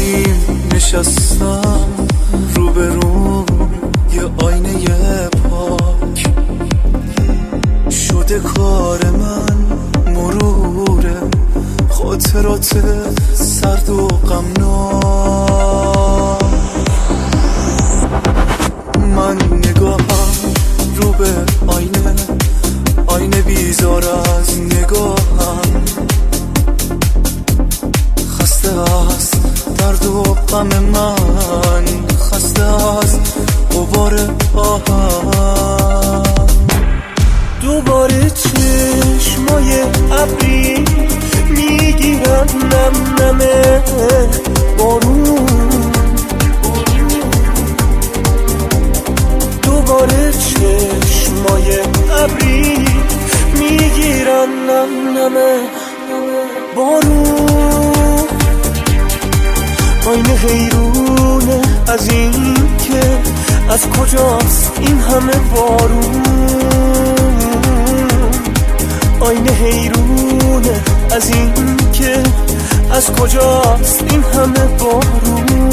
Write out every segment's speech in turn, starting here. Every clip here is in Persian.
نسیم نشستم روبروم، یه آینه پاک شده کار من مروره خاطرات سرد و غمناک. من نگاهم رو به آینه بیزار از نگاهم، خسته از درد و غم من، خسته از غبار آهم. دوباره چشمای ابری میگیرن نم نمه بارون، دوباره چشمای ابری میگیرن نم نمه بارون. آینه حیرونه از این که از کجاست این همه بارون، آینه حیرونه از این که از کجاست این همه بارون.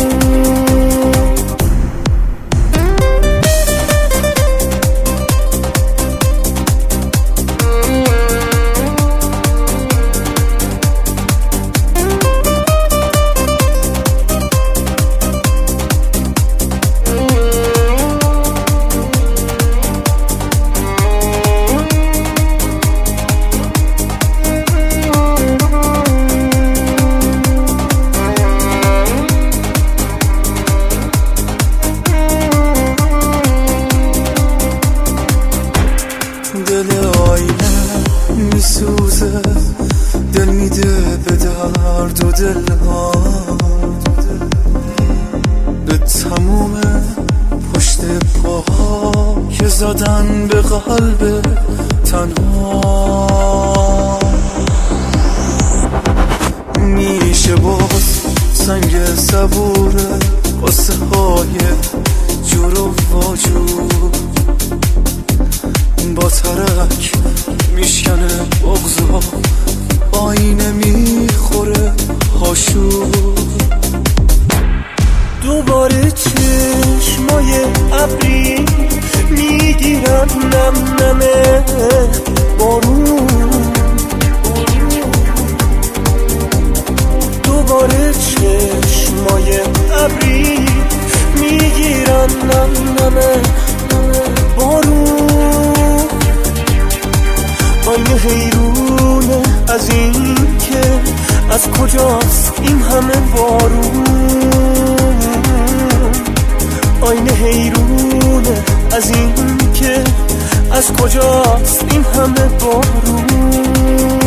دل آینه میسوزه، دل میده به درد و دلها، به تموم پشت پاها که زدن به قلب تنها. میشه باز سنگ صبوره قصه های جور و واجور، با ترک میشکنه بغضا، آینه میخوره هاشور. دوباره چشمای ابری میگیرن نم نمه بارون، دوباره چشمای ابری میگیرن نم نمه بارون. آینه حیرونه از این که از کجاست این همه بارون، آینه حیرونه از این که از کجاست این همه بارون.